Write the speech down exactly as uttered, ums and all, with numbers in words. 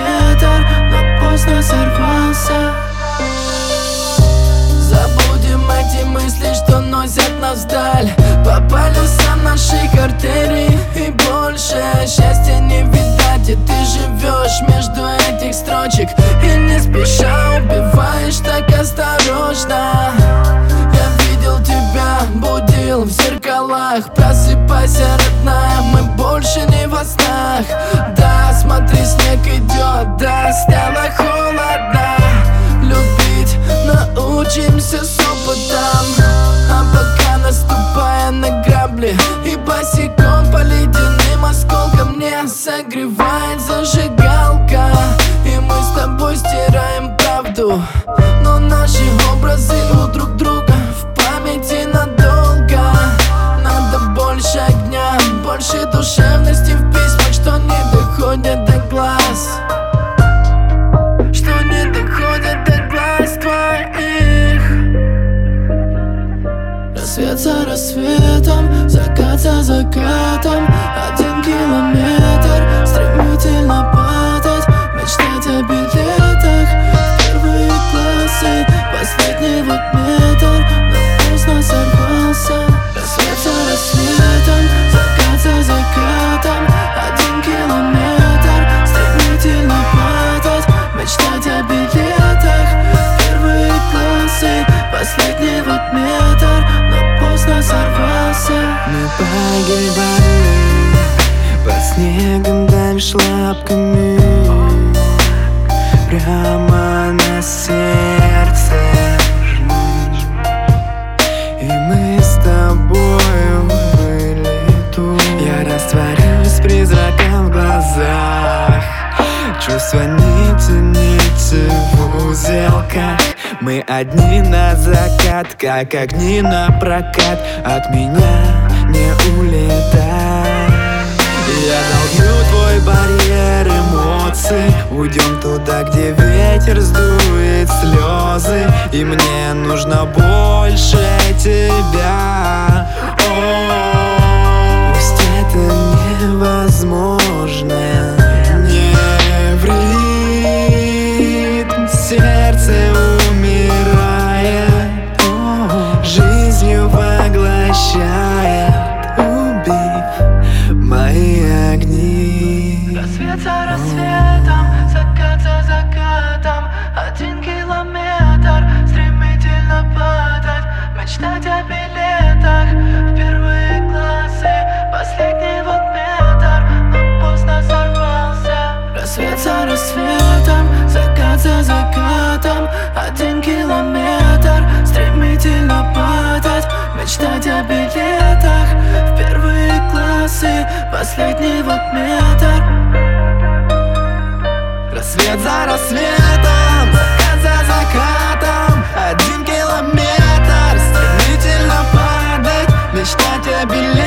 километр, но поздно сорвался. Забудем эти мысли, что носят нас вдаль. Попали в наших артерий, и больше счастья не видать. И ты живешь между этих строчек, и не спеша убиваешь так осторожно. Я видел тебя, будил в зеркалах. Просыпайся, родная, мы больше не во снах. Да, смотри, снег идет, да, стало холодно. Любить научимся с опытом, а пока наступая на грабли и босиком по ледяным осколкам не согревает зажигалка. И мы с тобой стираем правду, но наши образы у друг друга в памяти надолго. Надо больше огня, больше душевности в письмах, что не доходят до глаз, что не доходят до глаз твоих. Рассвет за рассветом, закат за закатом. Один километр, стремительно падать, мечтать о билетах в первые классы. Последний вот метр, но поздно сорвался. Рассвет за рассветом, закат за закатом. Один километр, стремительно падать, мечтать о билетах в первые классы. Последний вот метр, но поздно сорвался. Мы погибали под снегом, дальше лапками, прямо на сердце. И мы с тобою были тут. Я растворюсь призраком в глазах. Чувства нити, нити в узелках. Мы одни на закат, как огни на прокат. От меня не улетай. Я долблю твой барьер эмоций. Уйдем туда, где ветер сдует слезы. И мне нужно больше тебя. О, пусть это невозможно. Не в ритм сердце умирает, жизнью поглощает, убив мои огни. Рассвет за рассветом, закат за закатом. Один километр, стремительно падать, мечтать о билетах в первые классы. Последний вот метр, но поздно сорвался. Рассвет за рассветом, закат за закатом. Один километр, стремительно падать, мечтать о билетах в первые классы. Последний вот метр. Рассвет за рассветом, закат за закатом. Один километр, стремительно падать, мечтать о билетах